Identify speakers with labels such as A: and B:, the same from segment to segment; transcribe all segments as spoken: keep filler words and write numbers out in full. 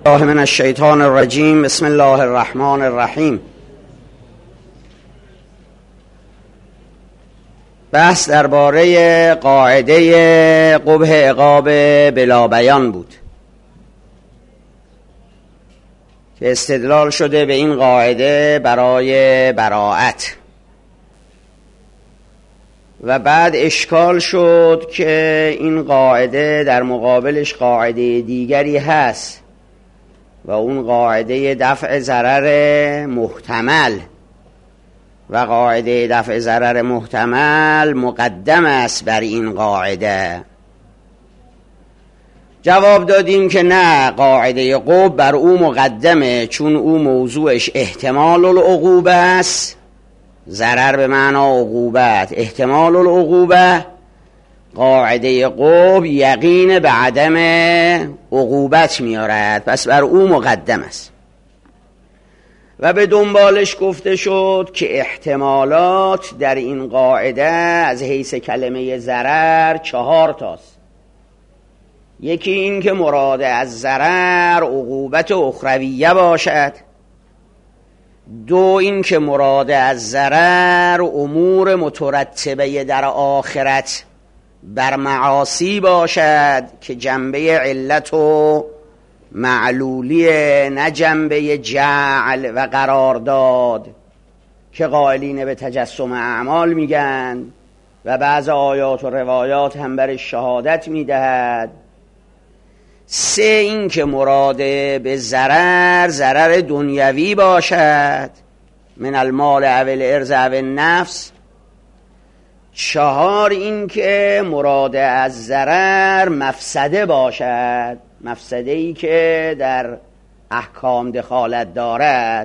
A: الله من الشیطان الرجیم. بسم الله الرحمن الرحیم. بحث درباره قاعده قبح عقاب بلا بیان بود که استدلال شده به این قاعده برای براءت و بعد اشکال شد که این قاعده در مقابلش قاعده دیگری هست و اون قاعده دفع ضرر محتمل و قاعده دفع ضرر محتمل مقدم است بر این قاعده. جواب دادیم که نه، قاعده قبح بر او مقدمه، چون او موضوعش احتمال العقوبه است. ضرر به معنا عقوبت، احتمال العقوبه. قاعده قبح یقین به عدم عقوبت میارد، پس بر او مقدم است. و به دنبالش گفته شد که احتمالات در این قاعده از حیث کلمه ضرر چهار تاست. یکی این که مراد از ضرر عقوبت اخرویه باشد، دو این که مراد از ضرر امور مترتبه در آخرت بر معاصی باشد که جنبه علت و معلولیه، نه جنبه جعل و قرارداد که قائلین به تجسم اعمال میگن و بعض آیات و روایات هم بر شهادت میدهد. سه این که مراد به ضرر ضرر دنیوی باشد، من المال او الارض او النفس. چهار این که مراد از ضرر مفسده باشد، مفسده ای که در احکام دخالت دارد.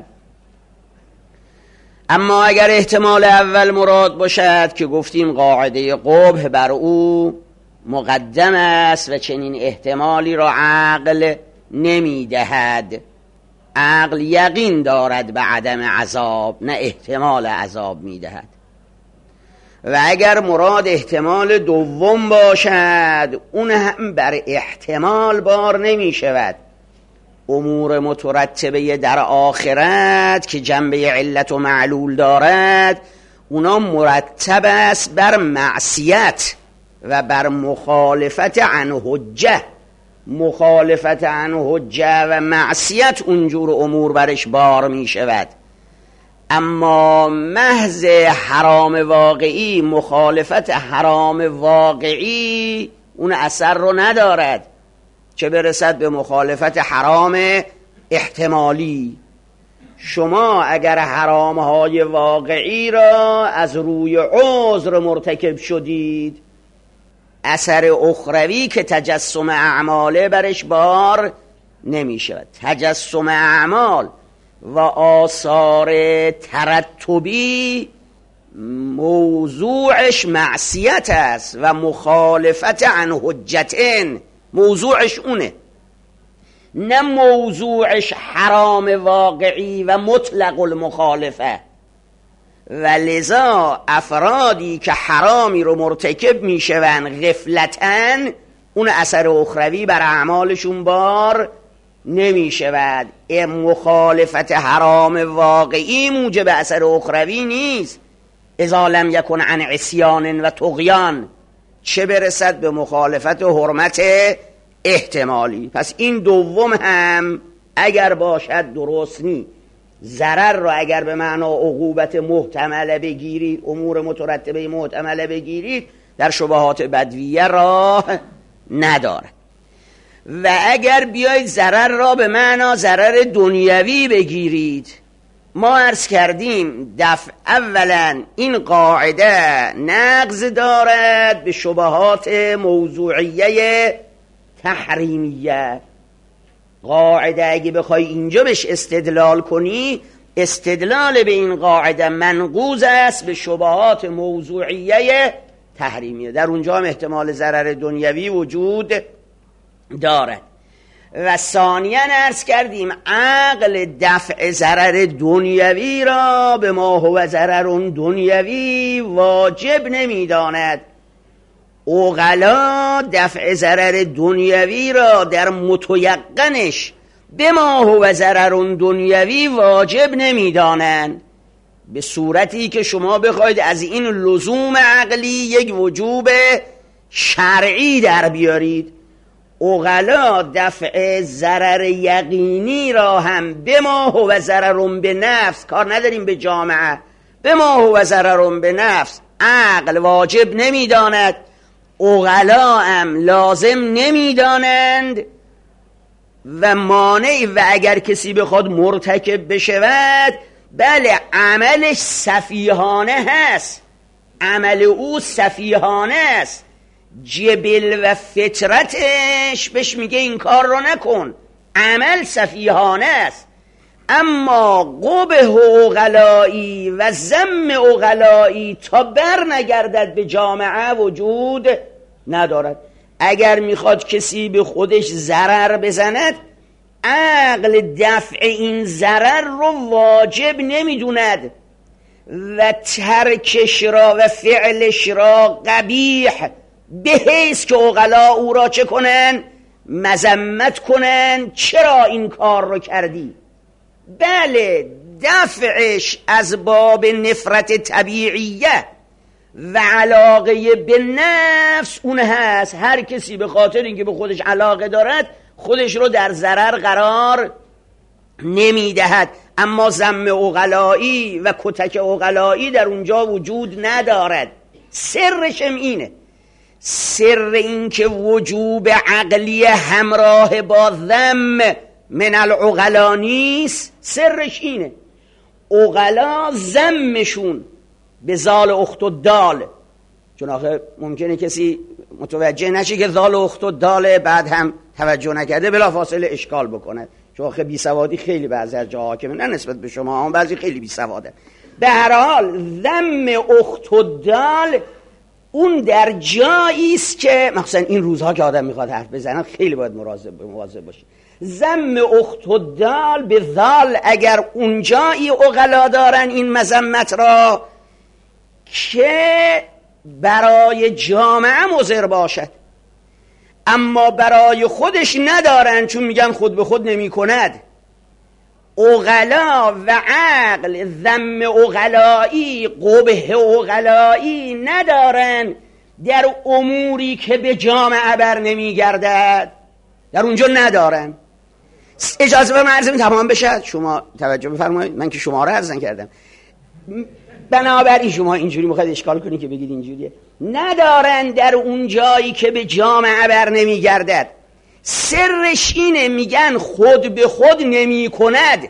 A: اما اگر احتمال اول مراد باشد که گفتیم قاعده قبح بر او مقدم است و چنین احتمالی را عقل نمیدهد. عقل یقین دارد به عدم عذاب، نه احتمال عذاب میدهد. و اگر مراد احتمال دوم باشد، اون هم بر احتمال بار نمی شود. امور مترتبه در آخرت که جنبه علت و معلول دارد، اونا مرتب است بر معصیت و بر مخالفت عن حجه. مخالفت عن حجه و معصیت اونجور امور برش بار می شود. اما محض حرام واقعی، مخالفت حرام واقعی اون اثر رو ندارد، چه برسد به مخالفت حرام احتمالی. شما اگر حرامهای واقعی را از روی عذر مرتکب شدید، اثر اخروی که تجسم اعماله برش بار نمی شود. تجسم اعمال و آثار ترتبی موضوعش معصیت است و مخالفت عن حجتین موضوعش اونه، نه موضوعش حرام واقعی و مطلق المخالفه. و لذا افرادی که حرامی رو مرتکب میشون غفلتاً، اون اثر اخروی بر اعمالشون بار نمی شود. مخالفت حرام واقعی موجب اثر اخروی نیست، اذا لم یکن عن عصیان و طغیان، چه برسد به مخالفت حرمت احتمالی. پس این دوم هم اگر باشد درست نی. ضرر را اگر به معنا عقوبت محتمله بگیرید، امور مترتبه محتمله بگیرید، در شبهات بدویه راه نداره. و اگر بیایید ضرر را به معنا ضرر دنیوی بگیرید، ما عرض کردیم دفع اولا این قاعده نقض دارد به شبهات موضوعیه تحریمیه. قاعده اگه بخوای اینجا بهش استدلال کنی، استدلال به این قاعده منقوض است به شبهات موضوعیه تحریمیه. در اونجا هم احتمال ضرر دنیوی وجود دارد. و ثانیاً عرض کردیم عقل دفع ضرر دنیوی را به ما هو ضرر دنیوی واجب نمیداند. عقلا دفع ضرر دنیوی را در متیقنش به ما هو ضرر دنیوی واجب نمیدانند، به صورتی که شما بخواید از این لزوم عقلی یک وجوب شرعی در بیارید. عقلا دفع ضرر یقینی را هم به ما هو ضرر به نفس، کار نداریم به جامعه، به ما هو ضرر به نفس عقل واجب نمیداند، عقلا هم لازم نمیدانند و مانع. و اگر کسی بخواد مرتکب بشود، بله عملش سفیهانه هست، عمل او سفیهانه است، جبل و فطرتش بهش میگه این کار رو نکن، عمل سفیهانه است. اما قبح عقلایی و ذم عقلایی تا بر نگردد به جامعه وجود ندارد. اگر میخواد کسی به خودش ضرر بزند، عقل دفع این ضرر رو واجب نمیدوند و ترکش را و فعلش را قبیح، به حیث که عقلا او را چه کنن؟ مذمت کنن، چرا این کار رو کردی؟ بله دفعش از باب نفرت طبیعیه و علاقه به نفس اون هست. هر کسی به خاطر اینکه به خودش علاقه دارد خودش رو در ضرر قرار نمیدهد. اما ذم عقلایی و کتک عقلایی در اونجا وجود ندارد. سرشم اینه، سر این که وجوب عقلی همراه با ذم من العقلا نیست، سرش اینه. عقلا ذمشون به زال اخت و دال، چون آخه ممکنه کسی متوجه نشه که زال اخت و دال بعد هم توجه نکرده بلا فاصله اشکال بکنه، چون آخه بی سوادی خیلی بعضی از جاها حاکمه، نه نسبت به شما هم بعضی خیلی بی سواده. به هر حال ذم اخت و دال اون در جایی است که مثلا این روزها که آدم میخواد حرف بزنه خیلی باید مواظب مواظب باشه. ذم اخت و دال به ذال اگر اون جایی عقلا دارن این مذمت را که برای جامعه مضر باشد، اما برای خودش ندارن، چون میگن خود به خود نمی کند. عقلا و عقل ذم عقلایی قبح عقلایی ندارن در اموری که به جامعه بر نمی گردد، در اونجا ندارن. اجازه به مرزم تمام بشه، شما توجه بفرمایید، من که شما را عرض کردم. بنابراین شما اینجوری میخواید اشکال کنید که بگید اینجوریه، ندارن در اون جایی که به جامعه بر نمی گردد. سرش اینه، میگن خود به خود نمی کند،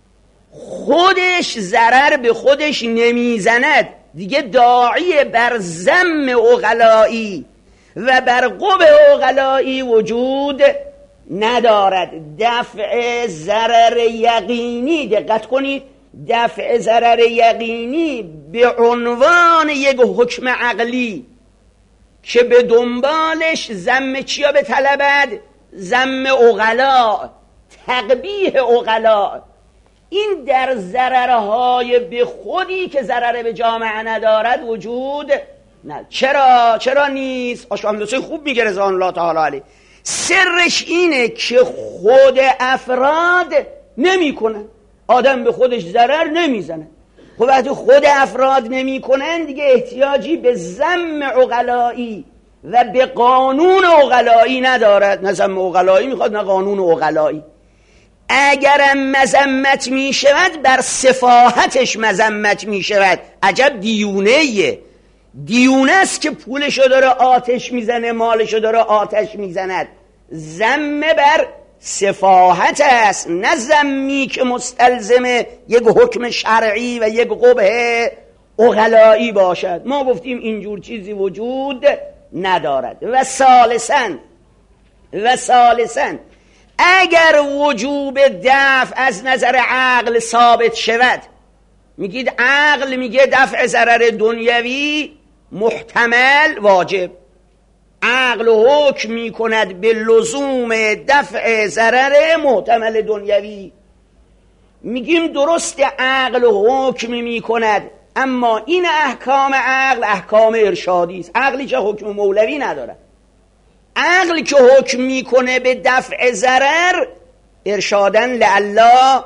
A: خودش ضرر به خودش نمی زند، دیگه داعی بر ذم عقلایی و بر قبح عقلایی وجود ندارد. دفع ضرر یقینی، دقت کنید، دفع ضرر یقینی به عنوان یک حکم عقلی که به دنبالش ذم چیا به طلبد؟ ذم عقلا، تقبیح عقلا. این در ضررهای به خودی که ضرر به جامعه ندارد وجود نه. چرا؟ چرا نیست؟ آشامدوسی خوب میگه رضوان الله تعالی علیه. سرش اینه که خود افراد نمی کنن، آدم به خودش ضرر نمیزنه. خب وقتی خود افراد نمی کنن دیگه احتیاجی به ذم عقلایی و به قانون عقلایی ندارد. نه ذم عقلایی میخواد، نه قانون عقلایی. اگرم مذمت می شود بر سفاهتش مذمت می شود. عجب دیونه‌ایه، دیونه است که پولشو داره آتش میزنه، مالشو داره آتش میزند. ذم بر سفاهت است، نه ذمی که مستلزم یک حکم شرعی و یک قبح عقلایی باشد. ما گفتیم اینجور چیزی وجود ندارد. و ثالثاً و ثالثاً اگر وجوب دفع از نظر عقل ثابت شود، میگید عقل میگه دفع ضرر دنیوی محتمل واجب، عقل حکم میکند به لزوم دفع ضرر محتمل دنیوی، میگیم درست عقل حکم میکند، اما این احکام عقل احکام ارشادی است. عقلی که حکم مولوی نداره. عقل که حکم میکنه به دفع ضرر ارشادن لعلا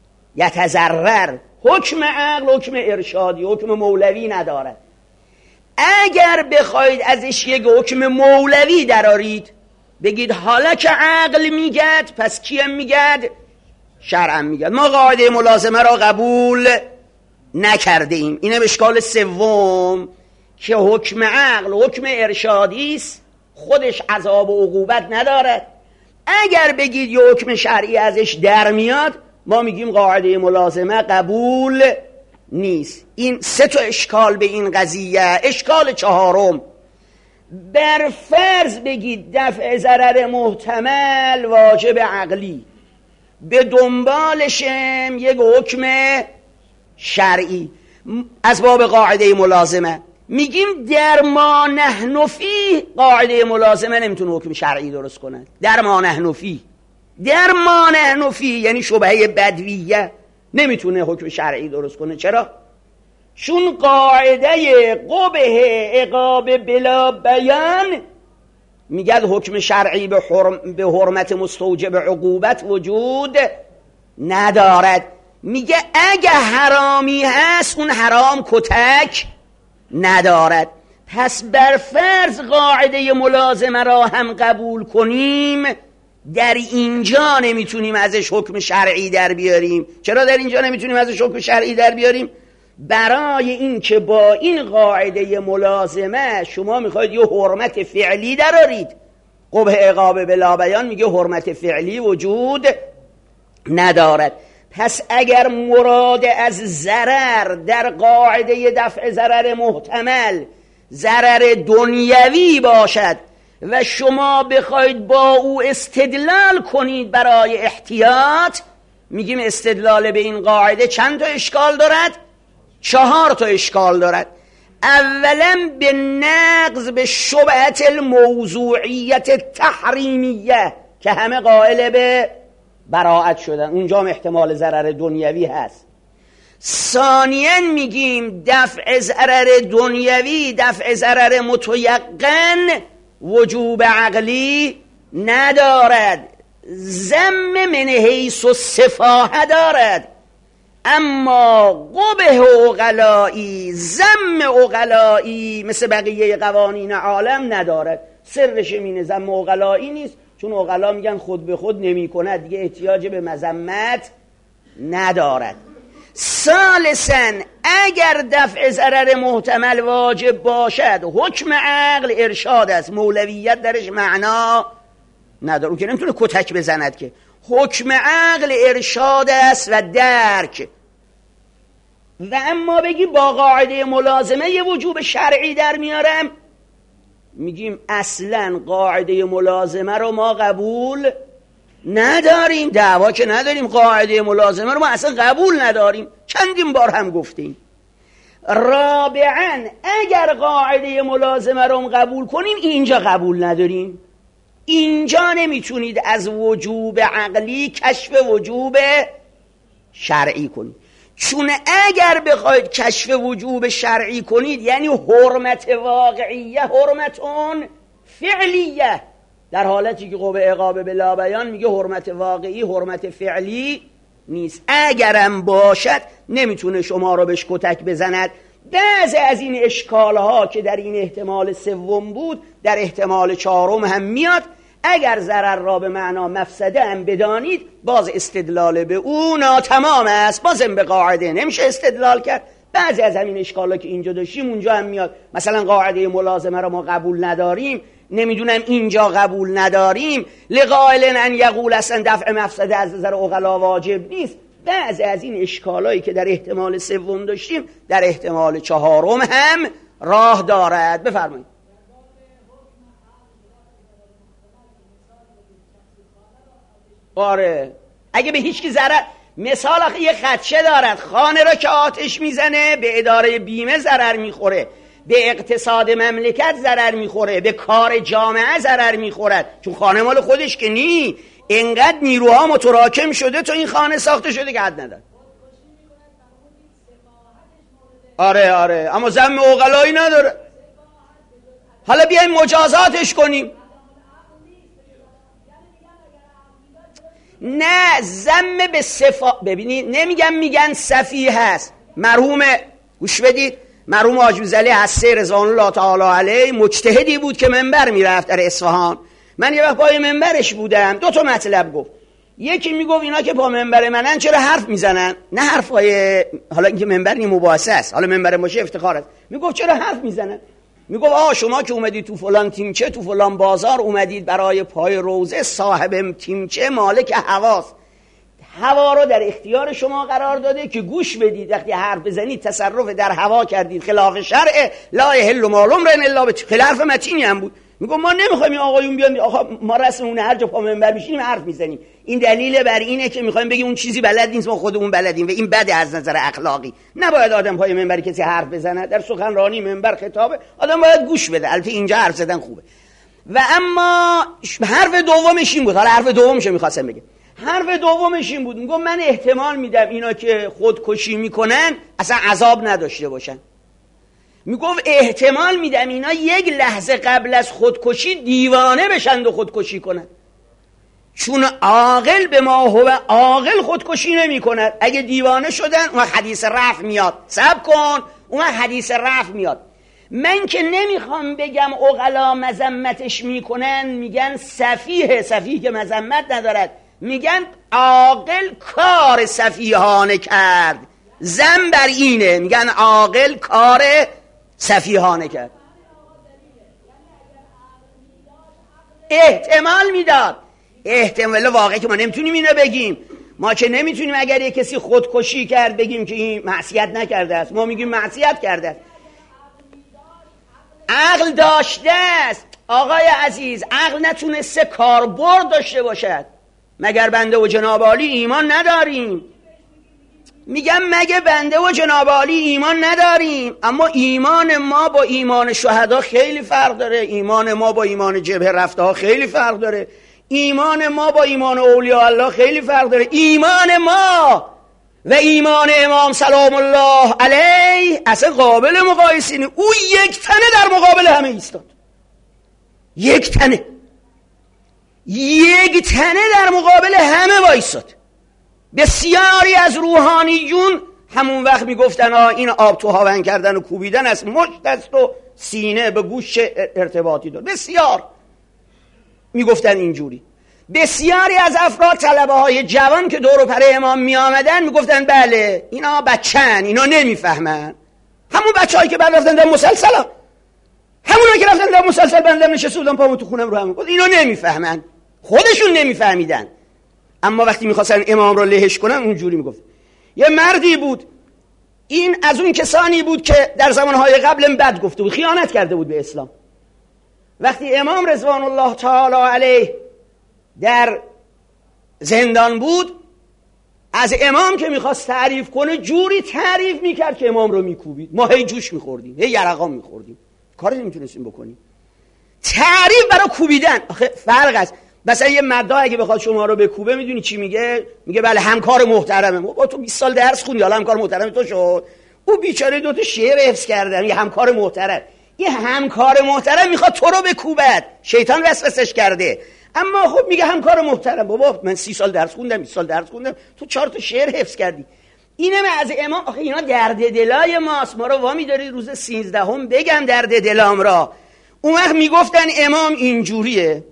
A: یتضرر. حکم عقل حکم ارشادی، حکم مولوی ندارد. اگر بخواید ازش یک حکم مولوی درارید، بگید حالا که عقل میگد پس کیم میگد؟ شرعم میگد. ما قاعده ملازمه را قبول نکرده ایم. اینه اشکال سوم که حکم عقل حکم ارشادی است، خودش عذاب و عقوبت ندارد. اگر بگید یه حکم شرعی ازش در میاد، ما میگیم قاعده ملازمه قبول نیست. این سه تا اشکال به این قضیه. اشکال چهارم، بر فرض بگید دفع ضرر محتمل واجب عقلی، به دنبالشم یک حکم شرعی از باب قاعده ملازمه، میگیم در ما نحن فیه قاعده ملازمه نمیتونه حکم شرعی درست کنه. در ما نحن فیه، در ما نحن فیه یعنی شبهه بدویه، نمیتونه حکم شرعی درست کنه. چرا؟ چون قاعده قبح عقاب بلا بیان میگه حکم شرعی به, حرم به حرمت مستوجب عقوبت وجود ندارد. میگه اگه حرامی هست اون حرام کتک ندارد. پس بر فرض قاعده ملازمه را هم قبول کنیم، در اینجا نمیتونیم ازش حکم شرعی در بیاریم. چرا در اینجا نمیتونیم ازش حکم شرعی در بیاریم؟ برای این که با این قاعده ملازمه شما میخواید یه حرمت فعلی درارید. قبح عقاب بلا بیان میگه حرمت فعلی وجود ندارد. پس اگر مراد از ضرر در قاعده دفع ضرر محتمل ضرر دنیوی باشد و شما بخواید با او استدلال کنید برای احتیاط، میگیم استدلال به این قاعده چند تا اشکال دارد؟ چهار تا اشکال دارد. اولا به نقض به شبهت الموضوعیت تحریمیه که همه قائل به براعت شدن، اونجا هم احتمال ضرر دنیوی هست. ثانیاً میگیم دفع ضرر دنیوی دفع ضرر متیقن وجوب عقلی ندارد، ذم من حیث السفاهه دارد، اما قبح عقلایی ذم عقلایی مثل بقیه قوانین عالم ندارد. سرش اینه ذم عقلایی نیست، چون عقلا میگن خود به خود نمی کند، دیگه احتیاج به مذمت ندارد. ثالثاً اگر دفع ضرر محتمل واجب باشد، حکم عقل ارشاد است، مولویت درش معنا نداره، اون که نمیتونه کتک بزند که. حکم عقل ارشاد است و درک. و اما بگی با قاعده ملازمه یه وجوب شرعی در میارم، میگیم اصلا قاعده ملازمه رو ما قبول نداریم. دعوا که نداریم، قاعده ملازمه رو ما اصلا قبول نداریم، چندین بار هم گفتیم. رابعاً اگر قاعده ملازمه رو قبول کنیم، اینجا قبول نداریم. اینجا نمیتونید از وجوب عقلی کشف وجوب شرعی کنید، چون اگر بخواید کشف وجوب شرعی کنید یعنی حرمت واقعیه حرمتون فعلیه، در حالتی که قبح عقاب بلا بیان میگه حرمت واقعی حرمت فعلی نیست. اگرم باشد نمیتونه شما رو بهش کتک بزند. بعضی از این اشکالها که در این احتمال سوم بود در احتمال چهارم هم میاد. اگر ضرر را به معنا مفسده هم بدانید، باز استدلال به او ناتمام است، بازم به قاعده نمیشه استدلال کرد. بعضی از همین اشکالا که اینجا داشتیم اونجا هم میاد. مثلا قاعده ملازمه را ما قبول نداریم، نمیدونم اینجا قبول نداریم، لقائل ان یقول اصلا دفع مفسده از نظر عقلا واجب نیست. بعضی از این اشکالایی که در احتمال سوم داشتیم در احتمال چهارم هم راه دارد. بفرمایید. آره اگه به هیچ کی ضرر، مثال آخه یه خدشه دارد، خانه را که آتش میزنه به اداره بیمه ضرر میخوره، به اقتصاد مملکت ضرر میخوره، به کار جامعه ضرر میخورد، چون خانه مال خودش که نی، اینقدر نیروها متراکم شده تو این خانه ساخته شده که حد نداره. آره آره اما ذم عقلایی نداره. حالا بیایم مجازاتش کنیم. نه ذم به صفات. ببینید نمیگم میگن سفیه هست. مرحوم گوش بدید، مرحوم حاج میرزا هسته رضوان الله تعالی علیه مجتهدی بود که منبر میرفت در اصفهان. من یه وقت پای منبرش بودم، دو تا مطلب گفت. یکی میگفت اینا که پا منبر منن چرا حرف میزنن؟ نه حرفای حالا اینکه منبر نی مباحثه است، حالا منبر باشه افتخار است. میگفت چرا حرف میزنن؟ میگفت آ شما که اومدید تو فلان تیمچه تو فلان بازار اومدید برای پای روزه، صاحب تیمچه مالک هواست، هوا رو در اختیار شما قرار داده که گوش بدید، وقتی حرف بزنید تصرف در هوا کردید خلاف شرع، لا یحل مال امرئ الا بت. خیلی حرف متینی هم بود. میگم ما نمیخوایم این آقایون بیان، آقا ما رسممون هر جا پا منبر میشینیم حرف میزنیم. این دلیل بر اینه که میخوایم بگیم اون چیزی بلد نیست، ما خودمون بلدیم و این بده از نظر اخلاقی. نباید آدم پای منبر کسی حرف بزنه. در سخنرانی منبر خطابه، آدم باید گوش بده. البته اینجا حرف زدن خوبه. و اما حرف دومش این بود، حالا حرف دومش میخواستم بگم. حرف دومش این بود، میگم من احتمال میدم اینا که خودکشی میکنن اصلا عذاب نداشته باشن. میگفت احتمال میدم اینا یک لحظه قبل از خودکشی دیوانه بشن و خودکشی کنن، چون عاقل به ما هو عاقل خودکشی نمی کند. اگه دیوانه شدن اون حدیث رفع میاد، صبر کن اون حدیث رفع میاد. من که نمیخوام بگم عقلا مذمتش میکنن، میگن سفیه، سفیه که مذمت ندارد، میگن عاقل کار سفیهانه کرد. زن بر اینه، میگن عاقل کار سفیهانه کرد. احتمال میداد، احتمال واقعی که ما نمیتونیم اینو بگیم. ما که نمیتونیم اگر یک کسی خودکشی کرد بگیم که این معصیت نکرده است، ما میگیم معصیت کرده است. عقل داشته است آقای عزیز، عقل نتونسته کاربرد داشته باشد. مگر بنده و جناب عالی ایمان نداریم؟ میگم مگه بنده و جناب عالی ایمان نداریم؟ اما ایمان ما با ایمان شهدا خیلی فرق داره، ایمان ما با ایمان جبهه رفته ها خیلی فرق داره، ایمان ما با ایمان اولیاء الله خیلی فرق داره. ایمان ما و ایمان امام سلام الله علیه اصلا قابل مقایسه نیست. او یک تنه در مقابل همه ایستاد، یک تنه یک تنه در مقابل همه وایساد. بسیاری از روحانیون همون وقت میگفتن آه این آب تو هاون کردن و کوبیدن است، مشت است و سینه به گوش ارتباطی داد. بسیار میگفتن اینجوری. بسیاری از افراد طلبه های جوان که دور و پر امام می آمدن میگفتن بله اینا بچن، اینا نمیفهمن. همون بچه‌هایی که بعد رفتن در مسلسل، همونایی که رفتن در مسلسل بندم نشسته بودن پامون تو خونم رو هم گفت اینا نمیفهمن، خودشون نمیفهمیدن. اما وقتی میخواستن امام رو لهش کنن اونجوری میگفت. یه مردی بود، این از اون کسانی بود که در زمانهای قبل بد گفته بود، خیانت کرده بود به اسلام. وقتی امام رضوان الله تعالی علیه در زندان بود، از امام که میخواست تعریف کنه جوری تعریف میکرد که امام رو میکوبید. ما هی جوش میخوردیم، هی یرقام میخوردیم، کاری نمیتونستیم بکنیم. تعریف برای کوبیدن آخه فرق است. مثلا یه مدعا اگه بخواد شما رو بکوبه میدونی چی میگه؟ میگه بله همکار محترمه. با تو بیست سال درس خوندی حالا همکار محترم تو شد. او بیچاره دو تا شعر حفظ کرده، یه همکار محترم. یه همکار محترم میخواد تو رو بکوبد، شیطان وسوسش کرده. اما خب میگه همکار محترم. بابا من سی سال درس خوندم، بیست سال درس خوندم، تو چهار تا شعر حفظ کردی. اینم از امام. آخه اینا درد دلای ماست، ما رو وامی داری روز سیزدهم بگم درد دلام را. اون وقت میگفتن امام اینجوریه،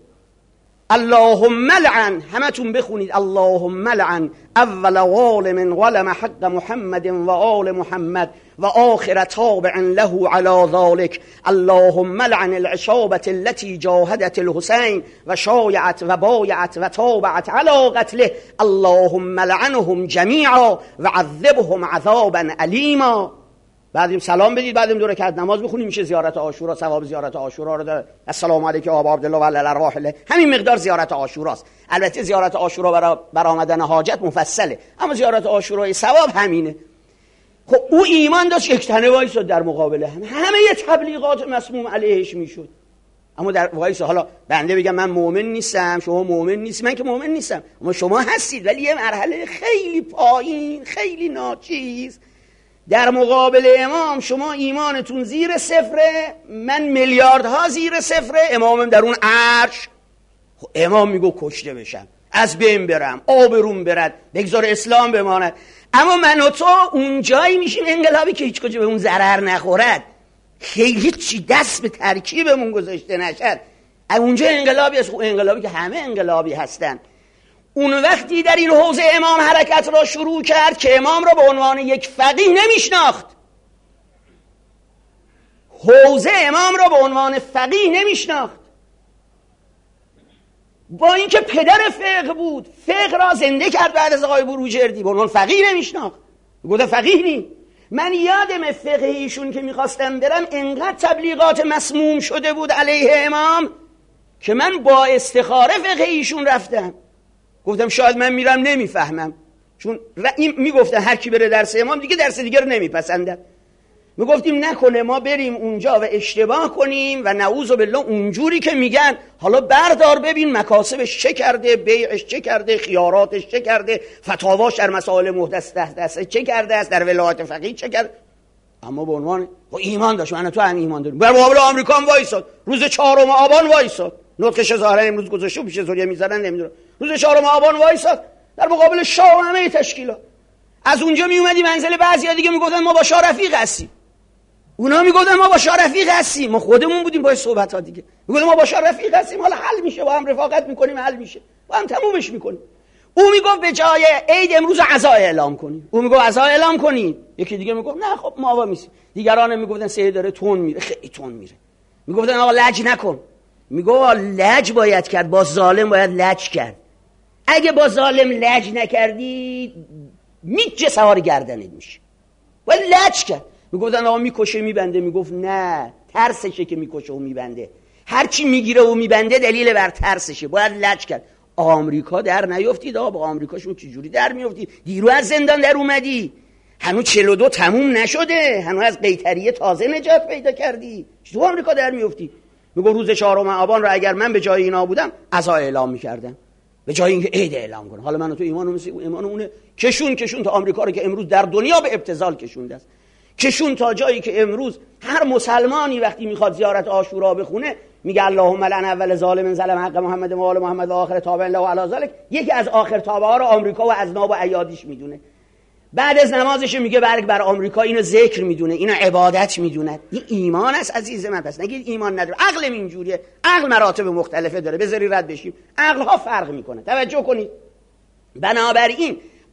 A: اللهم لعن، همتون بخونید اللهم لعن اول ظالم ظلم حق محمد و آل محمد و آخر تابع له على ذلك، اللهم لعن العصابة التي جاهدت الحسين و شایعت و بایعت و تابعت على قتله، اللهم لعنهم جمیعا و عذبهم عذابا علیما. بعدیم سلام بدید، بعدیم دو رکعت نماز بخونیم، میشه زیارت عاشورا. ثواب زیارت عاشورا رو داره. السلام علیکم ابا عبدالله و علی الارواح. همین مقدار زیارت عاشوراست. البته زیارت عاشورا برای برآمدن حاجت مفصله، اما زیارت عاشورای ثواب همینه. خب او ایمان داشت، یک تنه وایساد در مقابل هم، همه تبلیغات مسموم علیهش میشد. اما در وایس حالا بنده بگم من مؤمن نیستم، شما مؤمن نیستی، من که مؤمن نیستم، اما شما هستید، ولی یه مرحله خیلی پایین، خیلی ناچیز. در مقابل امام شما ایمانتون زیر صفره، من میلیاردها زیر صفره، امامم در اون عرش. امام میگو کشته بشم، از بین برم، آبروم برد، بگذار اسلام بماند. اما من و تو اون جایی میشیم انقلابی که هیچ کجا به اون ضرر نخورد، خیلی چی دست به ترکیبمون گذاشته نشد. اونجا انقلابی است، انقلابی که همه انقلابی هستن. اون وقتی در این حوزه امام حرکت را شروع کرد که امام را به عنوان یک فقیه نمیشناخت، حوزه امام را به عنوان فقیه نمیشناخت، با اینکه پدر فقه بود، فقه را زنده کرد بعد از آقای بروجردی، به عنوان فقیه نمیشناخت. گفت فقیه نی. من یادم فقه ایشون که میخواستم برم انقدر تبلیغات مسموم شده بود علیه امام که من با استخاره فقه ایشون رفتم. گفتم شاید من میرم نمیفهمم، چون این میگفتن هر کی بره درس امام دیگه درس دیگه رو نمیپسندن. میگفتیم نکنه ما بریم اونجا و اشتباه کنیم و نعوذ بالله اونجوری که میگن حالا بردار ببین مکاسبش چه کرده، بیعش چه کرده، خیاراتش چه کرده، فتاواش در مسائل محدث دست چه کرده است، در ولایت فقیه چه کرده. اما به عنوان ایمان داشت، من تو هم ایمان داریم. بر مقابل آمریکا هم وایساد، روز چهارم آبان وایساد، نطقش ظاهرا امروز گذاشته پیش زوریه میذارن نمیدونم، روز چهارم آبان وایساد در مقابل شاه و همه تشکیلات. از اونجا می اومدی منزل بعضیا دیگه میگفتن ما با شاه رفیق هستیم، اونا میگفتن ما با شاه رفیق هستیم، ما خودمون بودیم با صحبت ها دیگه میگفتن ما با شاه رفیق هستیم، حالا حل میشه، با هم رفاقت میکنیم، حل میشه، با هم تمومش میکنیم. او میگفت به جای عید امروز عزا اعلام کنیم، او میگفت عزا اعلام کنیم، یکی دیگه میگفت نه خب ما آوا میسیم، دیگران میگفتن سید داره تون میره، خیلی تون میره، میگفتن آقا لج نکن، میگفت لج باید کرد، با ظالم باید لج کرد، اگه با ظالم لج نکردی میجه سوار گردنت میشه، باید لج کرد. میگفتن آقا میکشه میبنده، میگفت نه ترسشه که میکشه و میبنده، هرچی میگیره و میبنده دلیل بر ترسشه، باید لج کرد. آمریکا در نیافتید، آقا با آمریکاشون چجوری در میافتید؟ دیرو از زندان در اومدی، هنوز چهل و دو تموم نشده، هنوز از قیطریه تازه نجات پیدا کردی، چطور آمریکا در میافتی؟ میگه روز چهارم آبان رو اگر من به جای اینا بودم عزا اعلام میکردم، به جای اینکه عید اعلام کنه. حالا من و تو ایمان مثل ایمان اونه، کشون کشون تا آمریکا رو که امروز در دنیا به ابتذال کشونده است، کشون تا جایی که امروز هر مسلمانی وقتی میخواد زیارت عاشورا بخونه میگه اللهم لعن اول ظالم ظلم حق محمد و آل محمد و آخر تابع له علی ذلک. یکی از آخر تابع ها رو آمریکا و اذناب و ایادیش میدونه، بعد از نمازش میگه برگ بر آمریکا، اینو ذکر میدونه، اینو عبادت میدونه. این ایمان است عزیز من. پس نگید ایمان نداره، عقل اینجوریه، عقل مراتب مختلفه داره، بذاری رد بشیم، عقل ها فرق میکنه. توجه کنید، بنابراین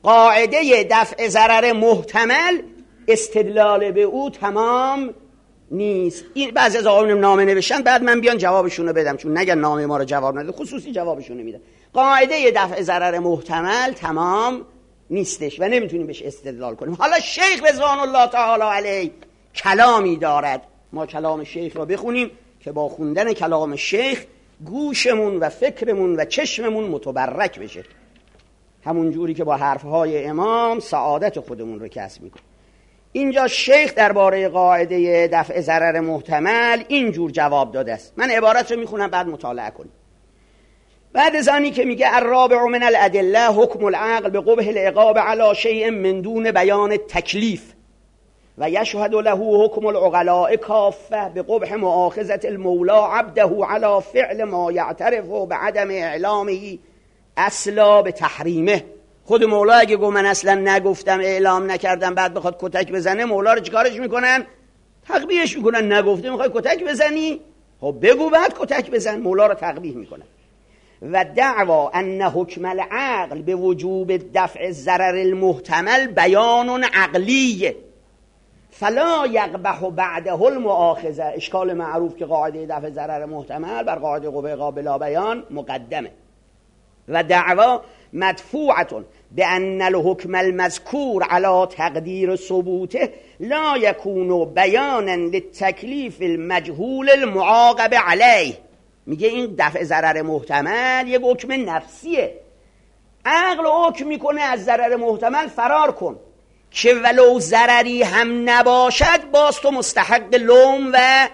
A: قاعده دفع ضرر محتمل استدلال به او تمام نیست. این بعضی از آقایون نامه نوشتن، بعد من بیان جوابشون رو بدم، چون نگن نامه ما رو جواب نده، خصوصی جوابشون میدم. قاعده دفع ضرر محتمل تمام نیستش و نمیتونیم بهش استدلال کنیم. حالا شیخ رضوان الله تعالی علیه کلامی دارد، ما کلام شیخ رو بخونیم که با خوندن کلام شیخ گوشمون و فکرمون و چشممون متبرک بشه، همون جوری که با حرفهای امام سعادت خودمون رو کسب میکنه. اینجا شیخ درباره قاعده دفع ضرر محتمل اینجور جواب داده است. من عبارت رو میخونم بعد مطالعه کنیم. بعد از آنی که میگه الرابع من الادله حکم العقل بقبح العقاب علی شیء من دون بیان تکلیف و یشهد له حکم العقلاء کافه بقبح مؤاخذة المولى عبده علی فعل ما یعترف بعدم اعلامه اصلا به تحریمه. خود مولا اگه گفت من اصلا نگفتم، اعلام نکردم، بعد بخواد کتک بزنه، مولا رو چیکارش میکنن؟ تقبیحش میکنن. نگفته میخوای کتک بزنی؟ خب بگو بعد کتک بزن. مولا رو تقبیح میکنن. و دعوا ان حکم العقل به وجوب دفع ضرر المحتمل بیان عقلی فلا یقبح بعده المؤاخذه. اشکال معروف که قاعده دفع ضرر محتمل بر قاعده قبح بلا بیان مقدمه. و دعوا مدفوعة بأن الحكم المذكور على تقدير ثبوته لا يكون بيانا للتكليف المجهول المعاقب عليه. میگه این دفع ضرر محتمل یک حکم نفسیه، عقل حکم میکنه از ضرر محتمل فرار کن که ولو ضرری هم نباشد باز تو مستحق لوم و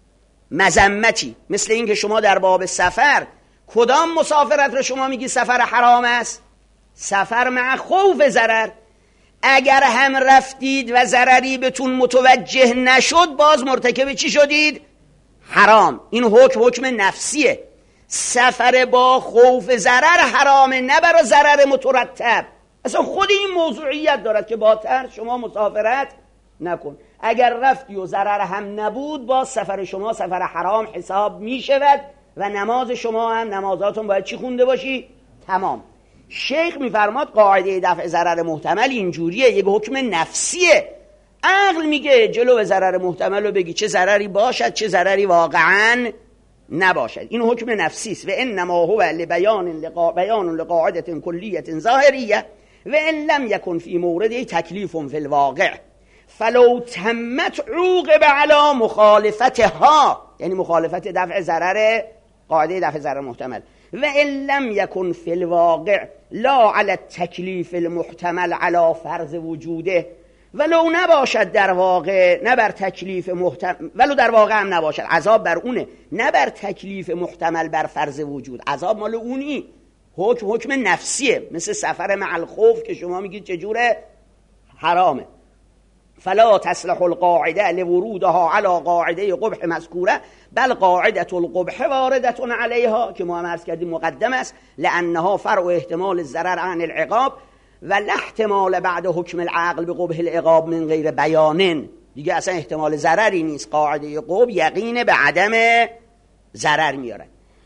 A: مذمتی. مثل این که شما در باب سفر کدام مسافرت رو شما میگی سفر حرام است؟ سفر مع خوف ضرر. اگر هم رفتید و ضرری بهتون متوجه نشد باز مرتکب چی شدید؟ حرام. این حکم حکم نفسیه. سفر با خوف ضرر حرامه، نه برای ضرر مترتب. اصلا خود این موضوعیت دارد که با ترس شما مسافرت نکن. اگر رفتی و ضرر هم نبود، با سفر شما سفر حرام حساب می شود و نماز شما هم نمازاتون باید چی خونده باشی؟ تمام. شیخ میفرماد قاعده دفع ضرر محتمل اینجوریه، یک حکم نفسیه. عقل میگه جلو ضرر محتمل رو بگی، چه ضرری باشد چه ضرری واقعا نباشد. این حکم نفسی است. و انما هو لبیان لقا بیان لقاعده کلیه ظاهریه و ان لم یکن فی مورد تکلیف فی الواقع فلو تمت عوقب علی مخالفتها، یعنی مخالفت دفع ضرر قاعده دفع ضرر محتمل. و ان لم یکن فی الواقع لا علی التکلیف المحتمل علی فرض وجوده، ولو نباشد در واقع نه بر تکلیف محتمل، ولو در واقع هم نباشد، عذاب بر اونه، نه بر تکلیف محتمل بر فرض وجود. عذاب مال اونی، حکم حکم نفسیه، مثل سفر مع الخوف که شما میگید چجوره؟ حرامه. فلا تصلح القاعده لورودها على قاعده قبح مذکوره بل قاعده القبح وارده علیها، که ما هم عرض کردیم مقدم است، لانها فرع احتمال الضرر عن العقاب و لا احتمال بعد حکم العقل به قبح العقاب من غیر بیان. دیگه اصلا احتمال ضرری نیست، قاعده قبح یقین به عدم ضرر میاره.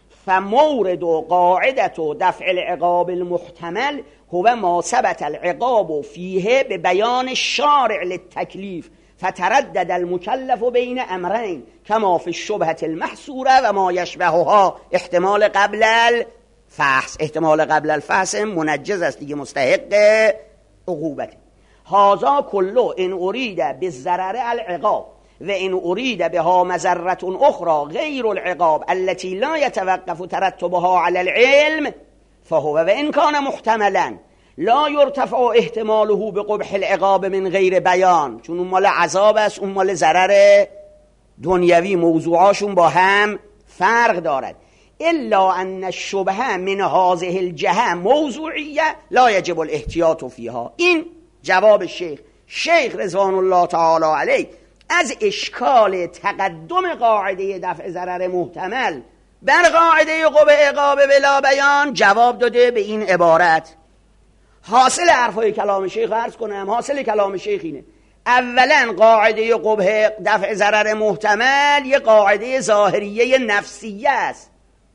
A: فمورد و قاعدت و دفع العقاب المحتمل هو ما ثبت العقاب فیه به بیان شارع للتکلیف فتردد المکلف بین امرین کما فی الشبهة المحصوره و ما یشبهها احتمال قبل الفحص. احتمال قبل الفحص منجز است دیگه، مستحق عقوبت. هذا کله ان ارید بالضرر العقاب و ان ارید بها مضرة اخرى غیر العقاب التي لا يتوقف ترتبها على العلم فهو و ان کان محتملا لا يرتفع احتماله بقبح العقاب من غیر بیان، چون اون مال عذاب است اون مال ضرر دنیوی، موضوعاشون با هم فرق دارد. الا ان الشبهه من هذه الجهه موضوعیه لا یجب الاحتیاط فیها. این جواب شیخ. شیخ رضوان الله تعالی علیه از اشکال تقدم قاعده دفع ضرر محتمل بر قاعده قبح عقاب بلا بیان جواب داده به این عبارت. حاصل حرفای کلام شیخ عرض کنم، حاصل کلام شیخ اینه: اولا قاعده قبح دفع ضرر محتمل یه قاعده ظاهریه نفسیه است،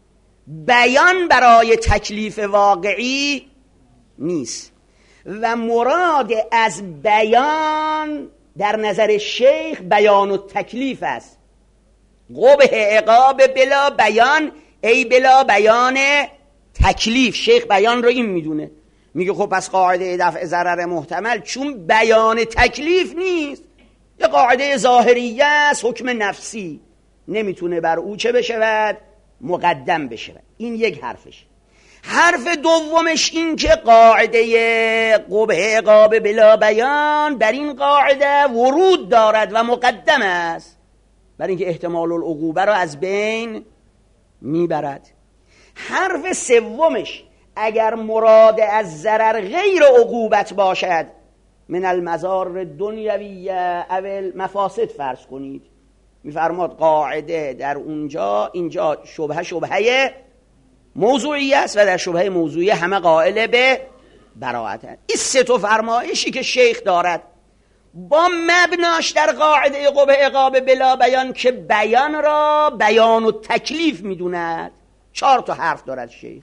A: بیان برای تکلیف واقعی نیست و مراد از بیان در نظر شیخ بیان و تکلیف است. قبح عقاب بلا بیان ای بلا بیان تکلیف. شیخ بیان رو این میدونه، میگه خب پس قاعده دفع ضرر محتمل چون بیان تکلیف نیست، یه قاعده ظاهریه است، حکم نفسی، نمیتونه بر او چه بشود؟ مقدم بشود. این یک حرفش. حرف دومش این که قاعده قبح عقاب بلا بیان بر این قاعده ورود دارد و مقدم است، برای اینکه احتمال العقوبه را از بین میبرد. حرف سومش اگر مراد از ضرر غیر عقوبت باشد، من المضار دنیویه اول مفاسد فرض کنید، میفرماد قاعده در اونجا اینجا شبهه شبهه موضوعی است و در شبهه موضوعی همه قائل به براءت. این سه تا فرمایشی که شیخ دارد با مبناش در قاعده قبح عقاب بلا بیان که بیان را بیان و تکلیف میدوند، چهار تا حرف دارد شیخ.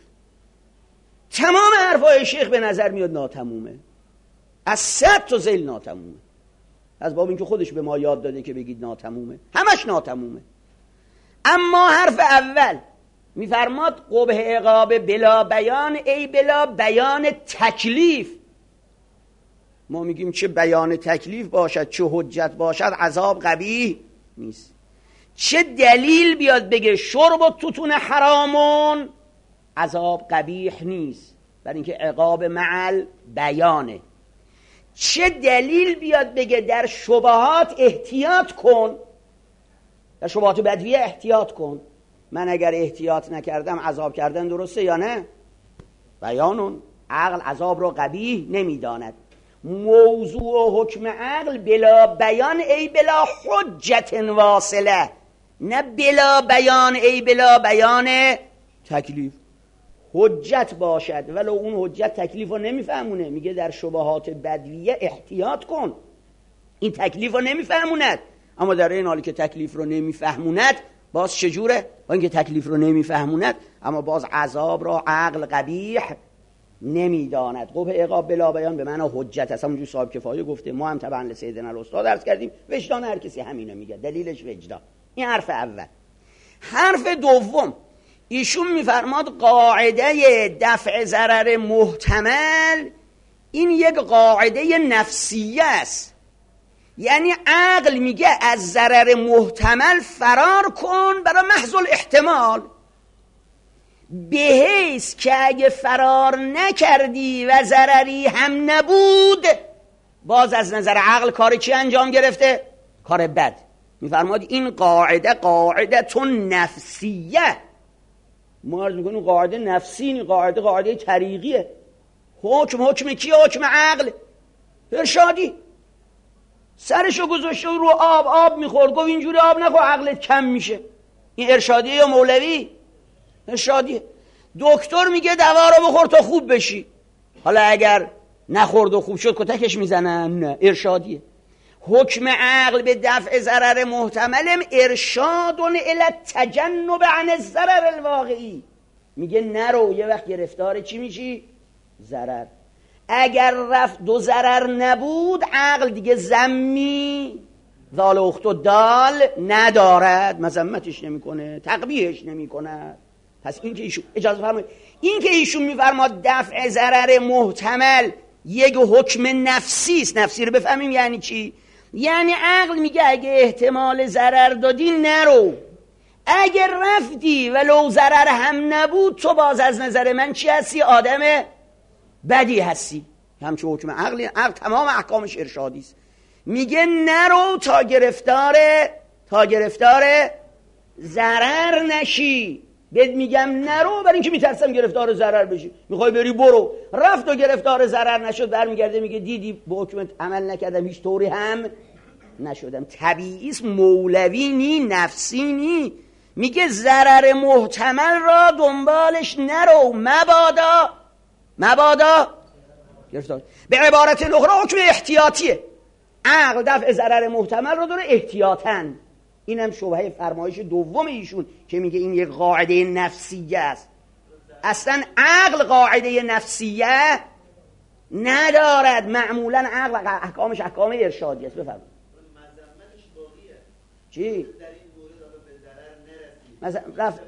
A: تمام حرفای شیخ به نظر میاد ناتمومه، از صد تا ذیل ناتمومه، از باب اینکه خودش به ما یاد داده که بگید ناتمومه، همش ناتمومه. اما حرف اول میفرماد قبح عقاب بلا بیان ای بلا بیان تکلیف. ما میگیم چه بیان تکلیف باشد چه حجت باشد عذاب قبیح نیست. چه دلیل بیاد بگه شرب و توتون حرامون عذاب قبیح نیست، برای اینکه عقاب معل بیانه. چه دلیل بیاد بگه در شبهات احتیاط کن، در شبهات بدویه احتیاط کن، من اگر احتیاط نکردم عذاب کردن درسته یا نه؟ بیانون. عقل عذاب رو قبیح نمیداند. موضوع و حکم عقل بلا بیان ای بلا حجت واصله، نه بلا بیان ای بلا بیان تکلیف حجت باشد ولو اون حجت تکلیف رو نمیفهمونه. میگه در شبهات بدویه احتیاط کن، این تکلیف رو نمیفهموند. اما در این حالی که تکلیف رو نمیفهموند باز چجوره؟ با اینکه تکلیف رو نمیفهموند اما باز عذاب را عقل قبیح نمیداند. قبح عقاب بلا بیان به معنی حجت است. همونجور صاحب کفایه گفته، ما هم طبعا لسیدنا الاستاد درس کردیم، وجدان هر کسی همینو میگه، دلیلش وجدان. این حرف اول. حرف دوم، ایشون میفرماد قاعده دفع ضرر محتمل این یک قاعده نفسیه است. یعنی عقل میگه از ضرر محتمل فرار کن برای محض الاحتمال، به حیث که اگه فرار نکردی و ضرری هم نبود باز از نظر عقل کار چی انجام گرفته؟ کار بد. میفرماد این قاعده قاعده تون نفسیه. ما عرض میکنیم قاعده نفسی، این قاعده قاعده طریقیه. حکم حکم کیه؟ حکم عقل ارشادی. سرشو گذاشته رو آب، آب میخورد، گفت اینجوری آب نخور عقلت کم میشه. این ارشادیه یا مولوی؟ ارشادیه. دکتر میگه دوا رو بخور تا خوب بشی، حالا اگر نخورد و خوب شد کتکش میزنن؟ نه، ارشادیه. حکم عقل به دفع ضرر محتمل ارشاد الی التجنب عن الضرر الواقعی. میگه نرو، یه وقت گرفتار چی میشی؟ ضرر. اگر رفت دو ضرر نبود عقل دیگه ذمی ذال اخت و دال ندارد، مذمتش نمیکنه، تقبیحش نمیکنه. پس این که ایشون اجازه فرمایید، این که ایشون میفرماد دفع ضرر محتمل یک حکم نفسی است. نفسی رو بفهمیم یعنی چی؟ یعنی عقل میگه اگه احتمال ضرر دادی نرو، اگر رفتی ولو ضرر هم نبود تو باز از نظر من چی هستی؟ آدم بدی هستی. همچون حکم عقلی. عقل تمام احکامش ارشادی است. میگه نرو تا گرفتار تا گرفتار ضرر نشی. بهت میگم نرو برای اینکه میترسم گرفتار ضرر بشی. میخوای بری برو، رفت و گرفتار ضرر نشد برمیگرده میگه دیدی به حکمت عمل نکردم، هیچ طوری هم نشدم. طبیعی است، مولوی نی، نفسی نی. میگه ضرر محتمل را دنبالش نرو، مبادا مبادا گرفتار. به عبارت اخرى حکم احتیاطیه. عقل دفع ضرر محتمل رو داره احتیاطاً. این هم شبهه فرمایش دوم ایشون که میگه این یک قاعده نفسیه است. اصلا عقل قاعده نفسیه ندارد. معمولا عقل احکامش احکام ارشادی است. بفرمایید.
B: مذمتش باقیه.
A: چی؟
B: در این مورد حالا به ضرر نرسید.
A: مثلا رفت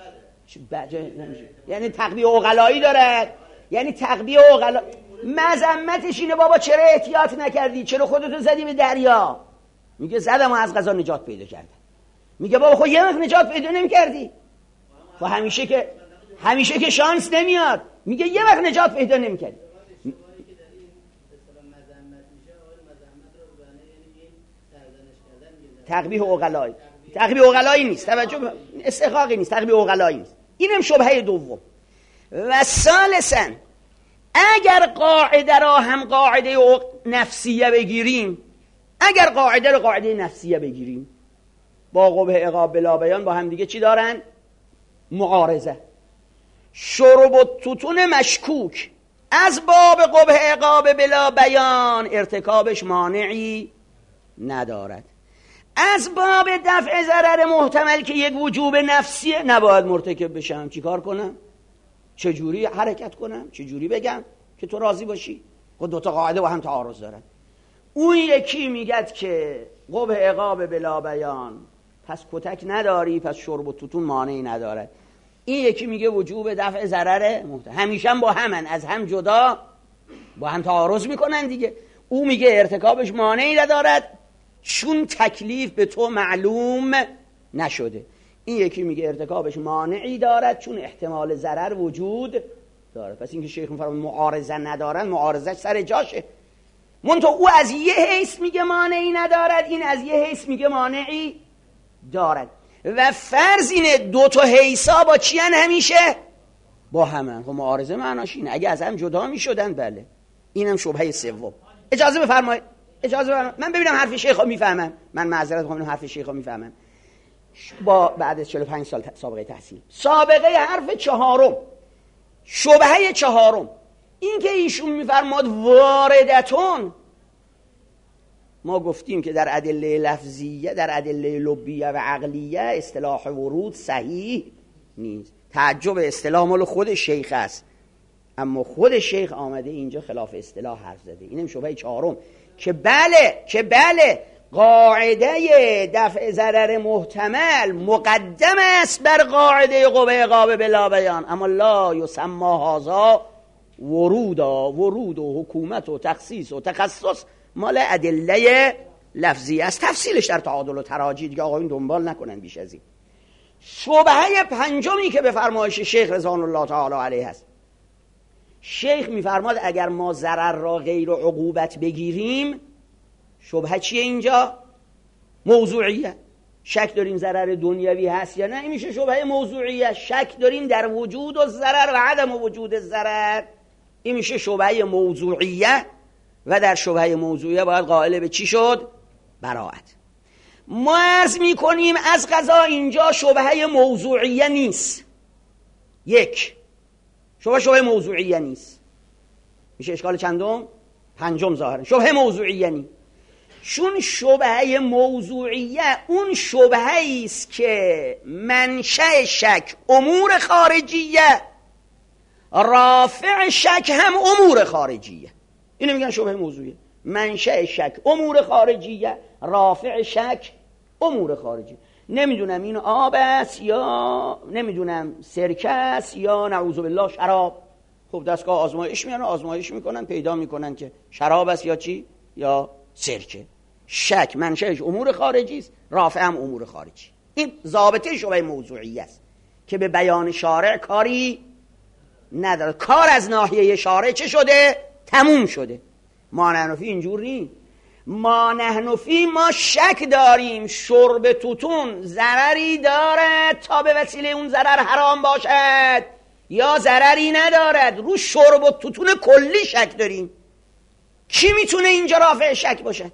A: بده نمیشه. یعنی تقبیح عقلایی دارد. یعنی تقبیح عقلا. مذمتش اینه بابا چرا احتیاط نکردی؟ چرا خودتو زدی به دریا؟ میگه زدم و از قضا نجات پیدا کردم. میگه بابا خود یه وقت نجات پیدا نمی‌کردی؟ و همیشه که همیشه که شانس نمیاد. میگه یه وقت نجات پیدا نمی‌کردی. تقبیح عقلایی. تقبیح عقلایی نیست. توجه، استحقاقی نیست، تقبیح عقلایی نیست. اینم شبهه دوم. و ثالثاً اگر قاعده را هم قاعده نفسیه بگیریم، اگر قاعده رو قاعده نفسیه بگیریم، با قبح عقاب بلا بیان با هم دیگه چی دارن؟ معارضه. شرب و توتون مشکوک از باب قبح عقاب بلا بیان ارتکابش مانعی ندارد. از باب دفع ضرر محتمل که یک وجوب نفسیه نباید مرتکب بشم. چی کار کنم؟ چجوری حرکت کنم؟ چجوری بگم که تو راضی باشی؟ خود دوتا قاعده با هم تعارض دارن. اون یکی میگد که قبح عقاب بلا بیان پس کتک نداری، پس شرب و توتون مانعی نداره. این یکی میگه وجوب دفع ضرر محتمل. همیشه با همن، از هم جدا با هم تعارض میکنن دیگه. او میگه ارتکابش مانعی ندارد چون تکلیف به تو معلوم نشده. این یکی میگه ارتکابش مانعی دارد چون احتمال ضرر وجود داره. پس اینکه شیخ میفرماید معارضه ندارن، معارضه سر جاشه. منتها او از یه حیث میگه مانعی ندارد، این از یه حیث میگه مانعی دارد. و فرض اینه دو تا حیثا با چی هن همیشه؟ با همن. خب معارضه معناش اینه اگه از هم جدا میشدن. بله، اینم شبهه سوم. اجازه بفرمایید، اجازه بفرمایید من ببینم حرف شیخو میفهمم. من معذرت میخوام، حرف شیخو میفهمم. با بعد از چهل و پنج سال سابقه تحصیل. سابقه حرف چهارم، شبهه چهارم، این که ایشون میفرماد واردتون، ما گفتیم که در ادله لفظیه، در ادله لبیه و عقلیه اصطلاح ورود صحیح نیست. تعجب اصطلاح مال خود شیخ است، اما خود شیخ آمده اینجا خلاف اصطلاح حرف زده. اینم شبهه چهارم که بله که بله قاعده دفع ضرر محتمل مقدم است بر قاعده قوه قابل بلا بیان، اما لا یسمى هذا ورودا، ورود و حکومت و تخصیص و تخصص مال ادله لفظی است. تفصیلش در تعادل و تراجی دیگه آقایون دنبال نکنن بیش از این. شبهه پنجمی که به فرمایش شیخ رضوان الله تعالی علیه است، شیخ میفرماد اگر ما ضرر را غیر عقوبت بگیریم، شبهه چیه اینجا؟ موضوعیه. شک داریم ضرر دنیوی هست یا نه، این میشه شبهه موضوعیه. شک داریم در وجود و ضرر و عدم وجود ضرر، این میشه شبهه موضوعیه. و در شبهه موضوعیه باید قائل به چی شد؟ براءت. ما عرض میکنیم از قضا اینجا شبهه موضوعیه نیست. یک، شبهه شبهه موضوعیه نیست. میشه اشکال چندم؟ پنجم ظاهرا. شبهه موضوعیه نیست. چون شبهه موضوعیه اون شبهه است که منشأ شک امور خارجیه، رافع شک هم امور خارجیه. اینو میگن شبهه موضوعیه. منشأ شک امور خارجیه، رافع شک امور خارجیه. نمیدونم این آب است یا نمیدونم سرکه است یا نعوذ بالله شراب. خب دستگاه آزمایش میان آزمایش میکنن پیدا میکنن که شراب است یا چی یا سرکه. شک منشأش امور خارجی است، رافع هم امور خارجی. این ضابطه شبهه موضوعی است که به بیان شارع کاری نداره. کار از ناحیه شارع چه شده؟ تموم شده. ما نحنفی اینجور نیست. ما نحنفی ما شک داریم شرب توتون ضرری دارد تا به وسیله اون ضرر حرام باشد یا ضرری ندارد. رو شرب و توتون کلی شک داریم. کی میتونه اینجا رافع شک باشه؟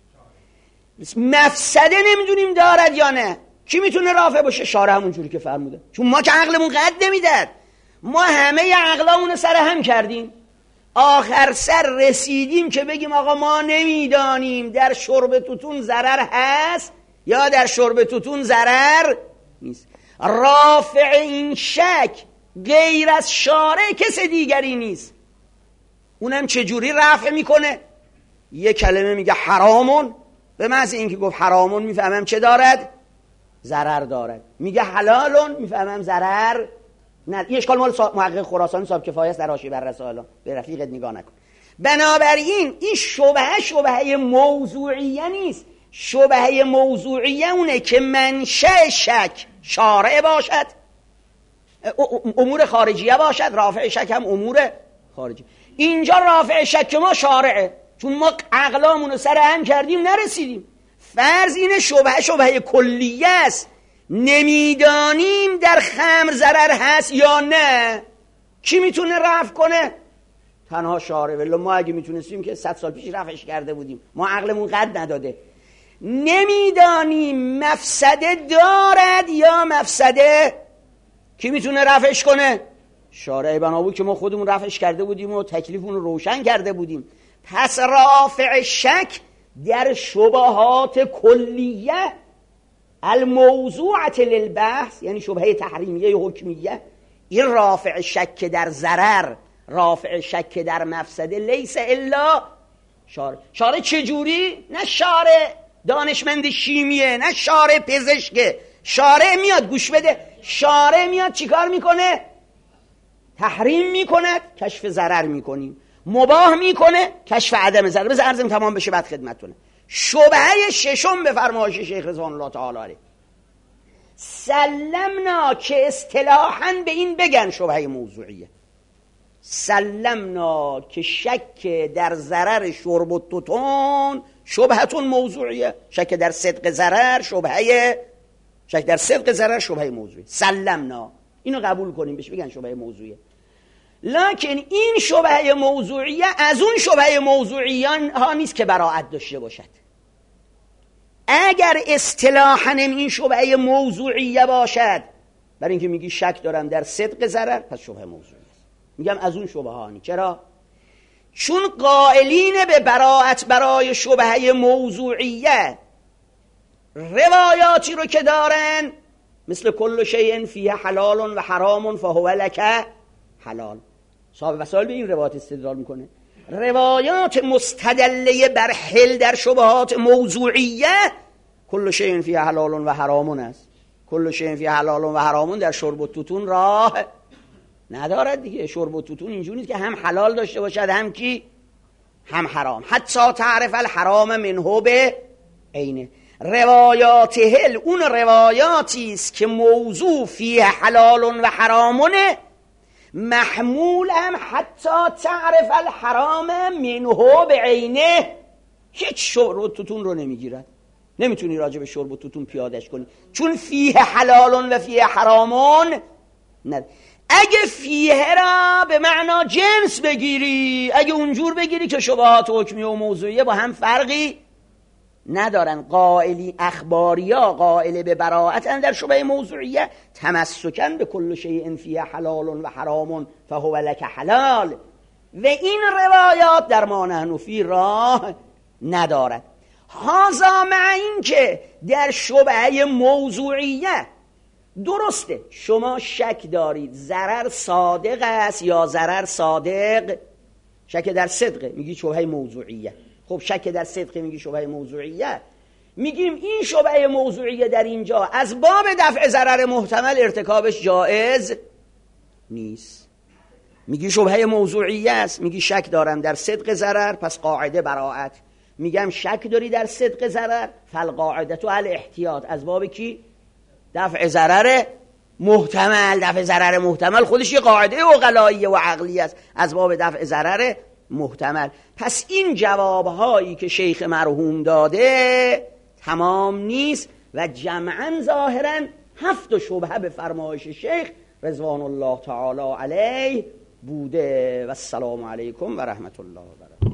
A: مفسده نمیدونیم دارد یا نه. کی میتونه رافع باشه؟ شارع همون جوری که فرموده. چون ما که عقلمون قد نمیداد، ما همه عقلامون سر هم کردیم، آخر سر رسیدیم که بگیم آقا ما نمیدانیم در شرب توتون ضرر هست یا در شرب توتون ضرر نیست. رافع این شک غیر از شارع کس دیگری نیست. اونم چجوری رفع میکنه؟ یه کلمه میگه حرامون، به محض اینکه گفت حرامون میفهمم چه دارد؟ ضرر دارد. میگه حلالون، میفهمم ضرر نه. این اشکال مال محقق خراسانی صاحب کفایه است در حاشیه بر رسائل. به رفیقت نگاه نکن. بنابراین این شبهه شبهه موضوعیه نیست. شبهه موضوعیه اونه که منشأ شک شارع باشد، امور خارجیه باشد، رافع شک هم امور خارجی. اینجا رافع شک ما شارعه، چون ما عقلامونو سر هم کردیم نرسیدیم. فرض اینه شبهه شبهه کلیه است، نمیدانیم در خمر ضرر هست یا نه. کی میتونه رفع کنه؟ تنها شارع. ولی ما اگه میتونستیم که صد سال پیش رفعش کرده بودیم. ما عقلمون قد نداده. نمیدانیم مفسده دارد یا مفسده. کی میتونه رفعش کنه؟ شارع. بنابود که ما خودمون رفعش کرده بودیم و تکلیفمون رو روشن کرده بودیم. پس رافع شک در شبهات کلیه الموضوعه للبحث، یعنی شبهه تحریمیه حکمیه، این رافع شک در ضرر، رافع شک در مفسده، لیس الا شارع. شارع چجوری؟ نه شارع دانشمند شیمیه، نه شارع پزشکه. شارع میاد گوش بده، شارع میاد چیکار میکنه؟ تحریم میکنه، کشف ضرر میکنیم. مباح میکنه، کشف عدم ضرر. بذار عرضم تمام بشه بعد خدمتتونه. شبهه ششم به فرمایش شیخ رضوان الله تعالی علیه، سلمنا که اصطلاحاً به این بگن شبهه موضوعیه. سلمنا که شک در ضرر شرب و توتون شبهتون موضوعیه، شک در صدق ضرر شبهه، شک در صدق ضرر شبهه موضوعیه. سلمنا اینو قبول کنیم بهش بگن شبهه موضوعیه. لکن این شبهه موضوعیه از اون شبهه موضوعیان ها نیست که براءت داشته باشد. اگر اصطلاحاً این شبهه موضوعیه باشد، برای اینکه میگی شک دارم در صدق ضرر، پس شبهه موضوعیه است. میگم از اون شبهه هانی. چرا؟ چون قائلین به براءت برای شبهه موضوعیه روایاتی رو که دارن مثل کل شیء فیه حلال و حرام فهو لک حلال. صاحب وسائل به این روایات استدلال میکنه. روایات مستدله بر حل در شبهات موضوعیه کل شیء فیه حلال و حرام است. کل شیء فیه حلال و حرام در شرب و توتون راه ندارد دیگه. شرب و توتون اینجوری نیست که هم حلال داشته باشد هم کی هم حرام. حتی تعرف الحرام منه به عینه. روایات هل اون روایاتی است که موضوع فیه حلال و حرامونه، محمول هم حتی تعرف الحرام منه به عینه. هیچ شرب و توتون رو نمیگیرد، نمیتونی راجع به شرب و توتون پیادش کنی، چون فیه حلال و فیه حرامون نه. اگه فیه را به معنا جنس بگیری، اگه اونجور بگیری که شبهات حکمی و موضوعیه با هم فرقی ندارن. قائلی اخباریا قائل به براءتن در شبهه موضوعیه، تمسکن به کل شیء فیه حلال و حرام فهو لک حلال، و این روایات در ما نحن فی راه ندارد. هذا مع این که در شبهه موضوعیه درسته شما شک دارید ضرر صادق است یا ضرر صادق، شک در صدقه میگی شبهه موضوعیه. خب شک در صدقه میگی شبهه موضوعیه، میگیم این شبهه موضوعیه در اینجا از باب دفع ضرر محتمل ارتکابش جایز نیست. میگی شبهه موضوعیه است، میگی شک دارم در صدق ضرر، پس قاعده براءت. میگم شک داری در صدق ضرر، فالقاعده تو الاحتیاط، از باب کی؟ دفع ضرر محتمل. دفع ضرر محتمل خودش یه قاعده عقلایی و عقلی است، از باب دفع ضرر محتمل. پس این جوابهایی که شیخ مرحوم داده تمام نیست و جمعاً ظاهراً هفت شبهه به فرمایش شیخ رضوان الله تعالی علیه بوده. و السلام علیکم و رحمت الله و برکاته.